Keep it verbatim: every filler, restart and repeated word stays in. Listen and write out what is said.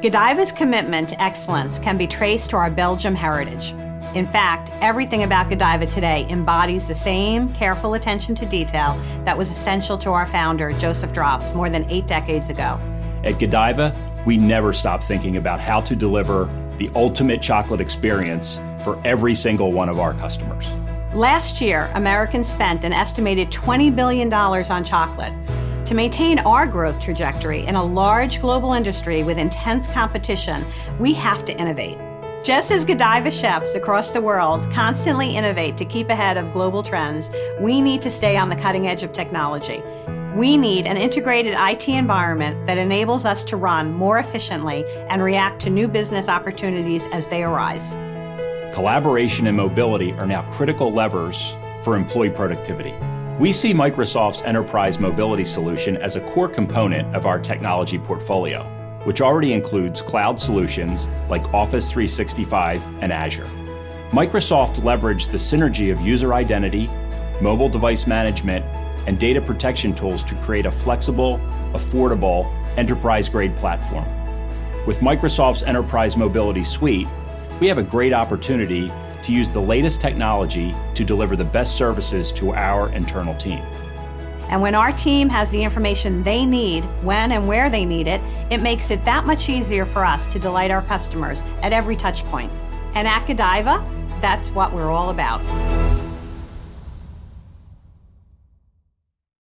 Godiva's commitment to excellence can be traced to our Belgium heritage. In fact, everything about Godiva today embodies the same careful attention to detail that was essential to our founder, Joseph Drops, more than eight decades ago. At Godiva, we never stop thinking about how to deliver the ultimate chocolate experience for every single one of our customers. Last year, Americans spent an estimated twenty billion dollars on chocolate. To maintain our growth trajectory in a large global industry with intense competition, we have to innovate. Just as Godiva chefs across the world constantly innovate to keep ahead of global trends, we need to stay on the cutting edge of technology. We need an integrated I T environment that enables us to run more efficiently and react to new business opportunities as they arise. Collaboration and mobility are now critical levers for employee productivity. We see Microsoft's enterprise mobility solution as a core component of our technology portfolio, which already includes cloud solutions like Office three sixty-five and Azure. Microsoft leveraged the synergy of user identity, mobile device management, and data protection tools to create a flexible, affordable, enterprise-grade platform. With Microsoft's Enterprise Mobility Suite, we have a great opportunity to use the latest technology to deliver the best services to our internal team. And when our team has the information they need, when and where they need it, it makes it that much easier for us to delight our customers at every touch point. And at Godiva, that's what we're all about.